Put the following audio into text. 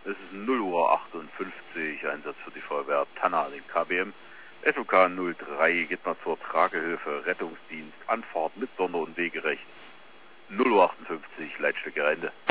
Es ist 0 Uhr 58, Einsatz für die Feuerwehr Tanna, den KBM. SOK 03 geht mal zur Tragehilfe, Rettungsdienst, Anfahrt mit Sonder- und Wegerecht. 0 Uhr 58, Leitstücke Ende.